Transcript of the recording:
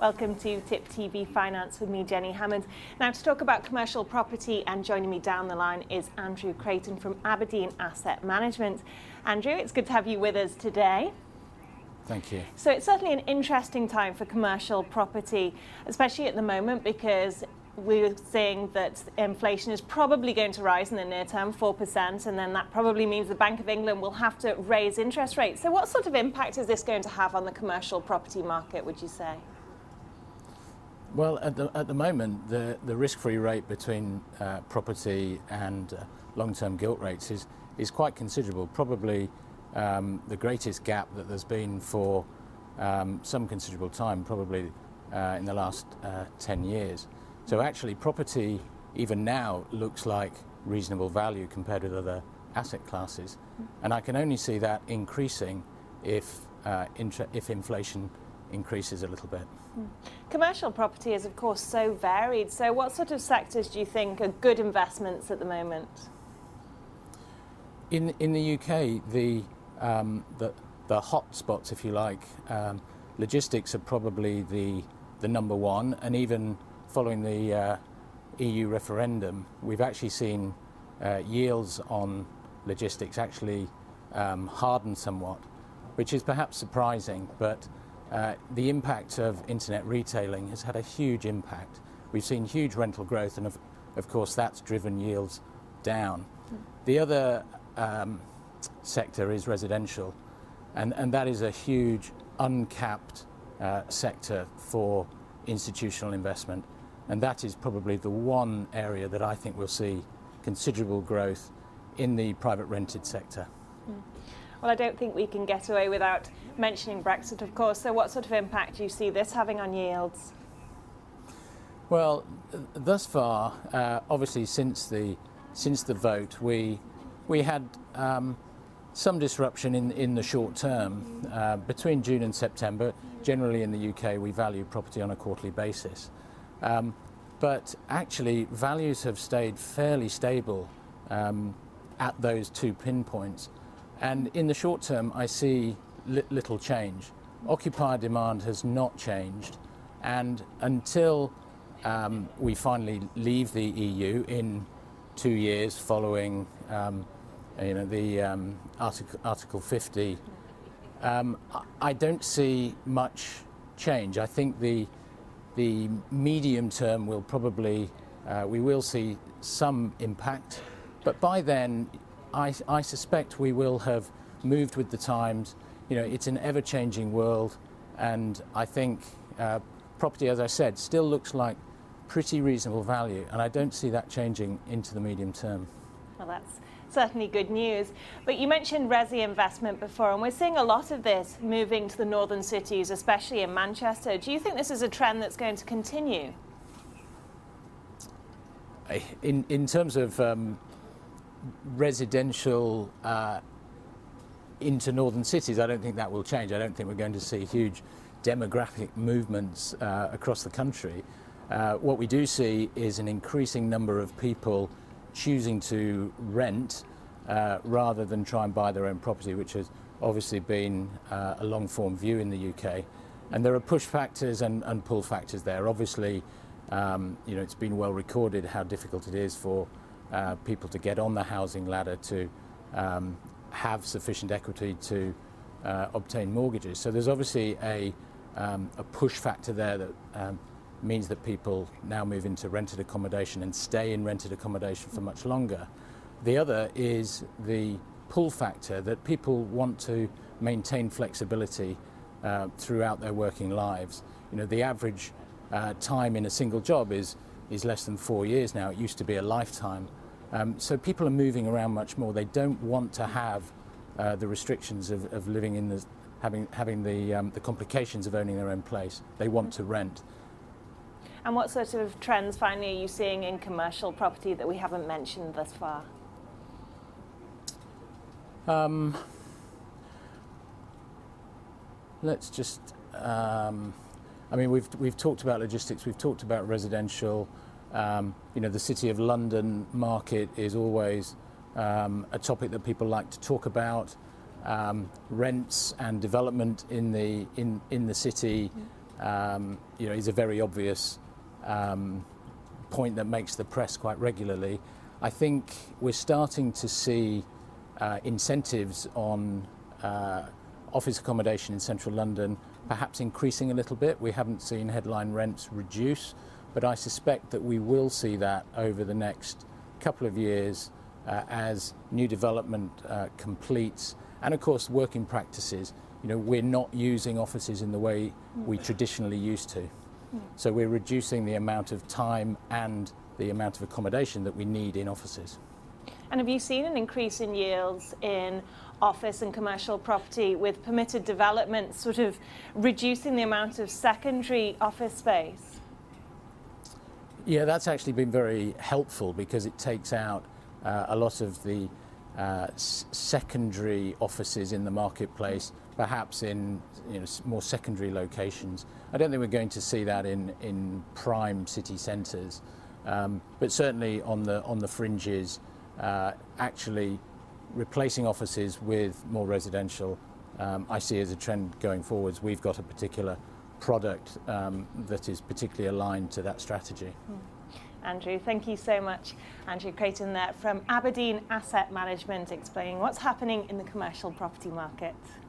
Welcome to Tip TV Finance with me, Jenny Hammond. Now, to talk about commercial property, and joining me down the line is Andrew Creighton from Aberdeen Asset Management. Andrew, it's good to have you with us today. Thank you. So it's certainly an interesting time for commercial property, especially at the moment, because we're seeing that inflation is probably going to rise in the near term, 4%, and then that probably means the Bank of England will have to raise interest rates. So what sort of impact is this going to have on the commercial property market, would you say? Well, at the moment, the risk-free rate between property and long-term gilt rates is quite considerable, probably the greatest gap that there's been for some considerable time, probably in the last 10 years. So actually property even now looks like reasonable value compared with other asset classes, and I can only see that increasing if inflation increases a little bit. Commercial property is of course so varied, so what sort of sectors do you think are good investments at the moment? In the UK, the hot spots, if you like, logistics are probably the number one, and even following the EU referendum, we've actually seen yields on logistics actually harden somewhat, which is perhaps surprising, but the impact of internet retailing has had a huge impact. We've seen huge rental growth, and of course that's driven yields down. The other sector is residential, and that is a huge uncapped sector for institutional investment. And that is probably the one area that I think we'll see considerable growth in the private rented sector. Well, I don't think we can get away without mentioning Brexit, of course. So what sort of impact do you see this having on yields? Well, thus far, obviously since the vote, we had some disruption in the short term. Between June and September, generally in the UK, we value property on a quarterly basis. But actually, values have stayed fairly stable at those two pinpoints. And in the short term, I see little change. Occupier demand has not changed. And until we finally leave the EU in 2 years following the Article 50, I don't see much change. I think the medium term will probably, we will see some impact, but by then I suspect we will have moved with the times. You know, it's an ever-changing world, and I think property, as I said, still looks like pretty reasonable value, and I don't see that changing into the medium term. Well, that's certainly good news. But you mentioned resi investment before, and we're seeing a lot of this moving to the northern cities, especially in Manchester. Do you think this is a trend that's going to continue? In terms of residential into northern cities, I don't think that will change. I don't think we're going to see huge demographic movements across the country. What we do see is an increasing number of people choosing to rent rather than try and buy their own property, which has obviously been a long-form view in the UK. And there are push factors and pull factors there. Obviously, it's been well recorded how difficult it is for people to get on the housing ladder to have sufficient equity to obtain mortgages. So there's obviously a push factor there that means that people now move into rented accommodation and stay in rented accommodation for much longer. The other is the pull factor, that people want to maintain flexibility throughout their working lives. You know, the average time in a single job is less than 4 years now. It used to be a lifetime. So people are moving around much more. They don't want to have the restrictions of living in having the complications of owning their own place. They want to rent. And what sort of trends finally are you seeing in commercial property that we haven't mentioned thus far? Let's just. We've talked about logistics. We've talked about residential. The City of London market is always a topic that people like to talk about. Rents and development in the city is a very obvious point that makes the press quite regularly. I think we're starting to see incentives on office accommodation in central London perhaps increasing a little bit. We haven't seen headline rents reduce, but I suspect that we will see that over the next couple of years as new development completes, and of course working practices. We're not using offices in the way we traditionally used to. So we're reducing the amount of time and the amount of accommodation that we need in offices. And have you seen an increase in yields in office and commercial property with permitted development sort of reducing the amount of secondary office space? Yeah, that's actually been very helpful because it takes out a lot of the secondary offices in the marketplace, perhaps in more secondary locations. I don't think we're going to see that in prime city centres, but certainly on the fringes, actually replacing offices with more residential, I see as a trend going forwards. We've got a particular product that is particularly aligned to that strategy. Andrew, thank you so much. Andrew Creighton there from Aberdeen Asset Management, explaining what's happening in the commercial property market.